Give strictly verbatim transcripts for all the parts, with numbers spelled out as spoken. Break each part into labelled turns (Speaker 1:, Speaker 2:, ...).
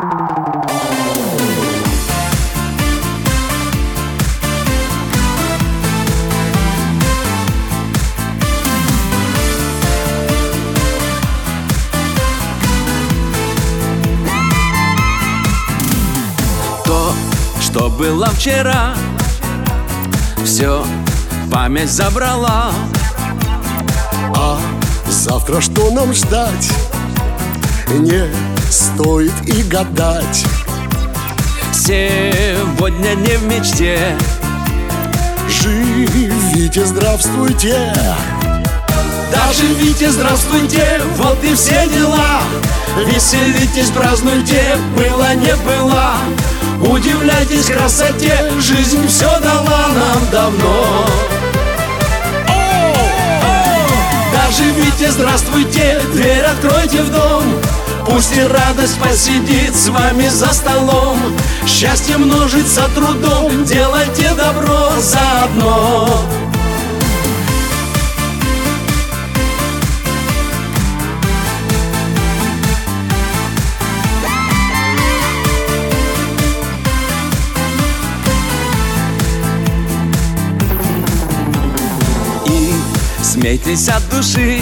Speaker 1: То, что было вчера, все память забрала.
Speaker 2: А завтра что нам ждать? Не стоит и гадать.
Speaker 1: Сегодня не в мечте.
Speaker 2: Живите, здравствуйте.
Speaker 1: Да, живите, здравствуйте, вот и все дела. Веселитесь, празднуйте, было не было. Удивляйтесь красоте, жизнь все дала нам давно. Да, живите, здравствуйте, дверь откройте в дом. Пусть и радость посидит с вами за столом. Счастье множится трудом, делайте добро заодно. И смейтесь от души,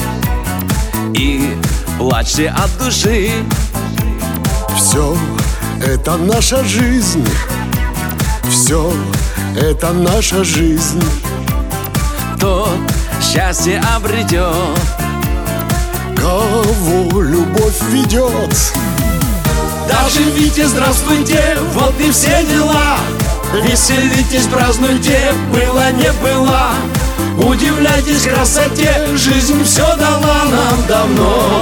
Speaker 1: и плачьте от души.
Speaker 2: Все это наша жизнь, все это наша жизнь.
Speaker 1: Тот счастье обретет,
Speaker 2: кого любовь ведет.
Speaker 1: Да, живите, здравствуйте, вот и все дела. Веселитесь, празднуйте, было не было. Удивляйтесь красоте, жизнь все дала нам давно.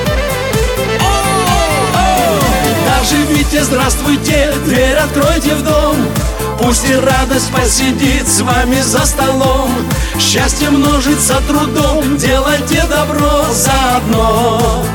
Speaker 1: Да, живите, здравствуйте, дверь откройте в дом. Пусть и радость посидит с вами за столом. Счастье множится трудом, делайте добро заодно.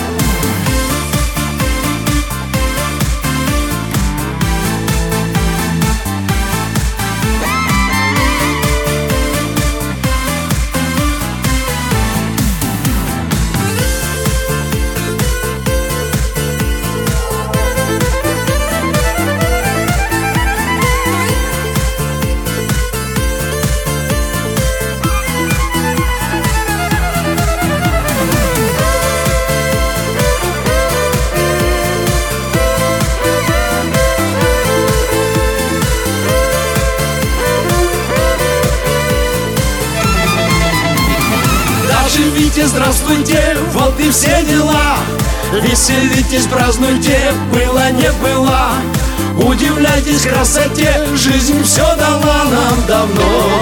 Speaker 1: Живите, здравствуйте, вот и все дела. Веселитесь, празднуйте, было не было. Удивляйтесь красоте, жизнь все дала нам давно.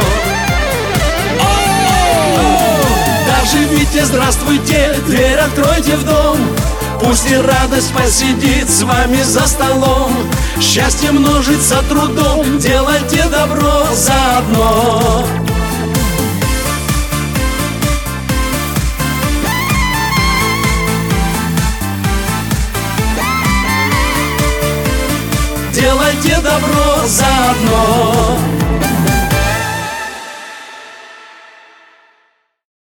Speaker 1: Да, живите, здравствуйте, дверь откройте в дом. Пусть и радость посидит с вами за столом. Счастье множится трудом, делайте добро заодно. Делайте добро заодно.